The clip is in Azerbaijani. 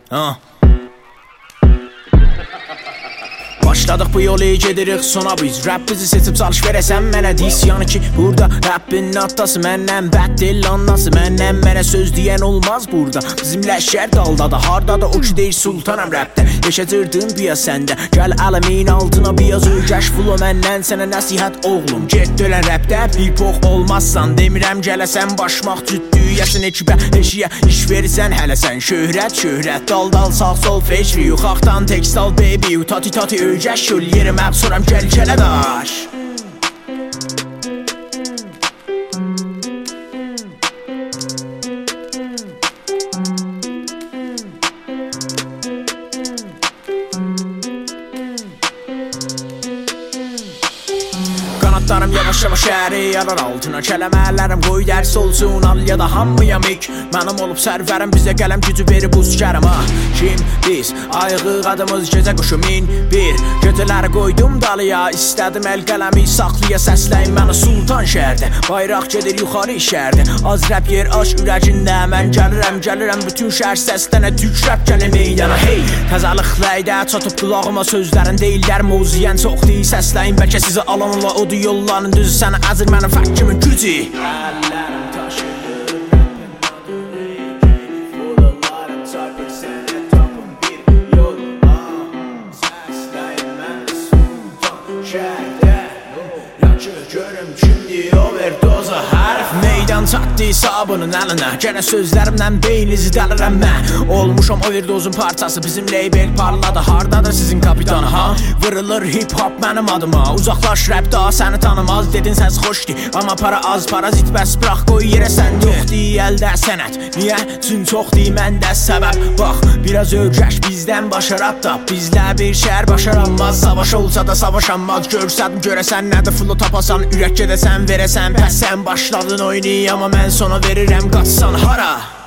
Başladıq bu yolu gedirik sona biz. Rap bizi seçib çalış verəsən mənə dis. Yəni ki burada rappin atası məndən bəddil annası məndən. Mənə söz deyən olmaz burada. Bizim ləşkər daldadır hardadır o ki deyir sultanam rapdə. Yaşadırdın biya səndə. Gəl əlimin altına biyaz ögəş fulo məndən. Sənə nəsihət oğlum get dölən rapdə. Bir pox olmazsan demirəm gələsən. Başmaq cüddüyəsin ekibə eşiyə iş verirsən hələsən. Şöhrət dal sağ sol feçri. Yuxaqdan tekstal baby tati ögəş şöl yerim əb soram gəl kələdaş. Qanatlarım yavaş-yavaş əri yarar altına. Kələmələrim qoy dərs olsun al ya da hamıya mik. Mənim olub sərvərim bizə qələm gücü verib uzkərim Kim biz ayığı qadımız gecə quşu min bir. Gecələri qoydum dalıya istədim əl qələmi saxlıya. Səsləyin məni sultan şəhərdə bayraq gedir yuxarı şəhərdə. Az rap yer aç ürəcində. Mən gəlirəm bütün şəhər səslənə. Türk rap gəlir meydana hey. Təzəliklərdə çatıb qulağıma sözlərin deyirlər moziyən çox deyil. Səsləyin bəlkə sizi alanla o yolların düzü sənə əzir mənim fəkkimin gücü. Əllərim taşıdır rapin adını Gelib oraların çarpır sənə tapın bir yol. Səsləyin məni sultan şəhərdə. Yaxşı görüm kimdi overdoza hərf. Meydan çatdı sabının əlinə. Gənə sözlərimdən beynizi dəlirəm mən. Olmuşam overdozun parçası. Bizim label parladı hardadır sizin kapitanı Vırılır hip hop mənim adıma. Uzaqlaş rap daha səni tanımaz. Dedin səs xoşdi amma para az. Parazit bəs bırax qoy yerə sən. Yoxdi əldə sənət. Niyə? Çün çoxdi məndə səbəb. Bax biraz ögəş bizdən başarab da. Bizlə bir şəhər başaranmaz. Savaş olsa da savaşanmaz. Görsədim görəsən nədir full tapasan. Ürək gedəsən verəsən. Pəs sən başladın oynay amma mən sona verirəm qaçsan hara.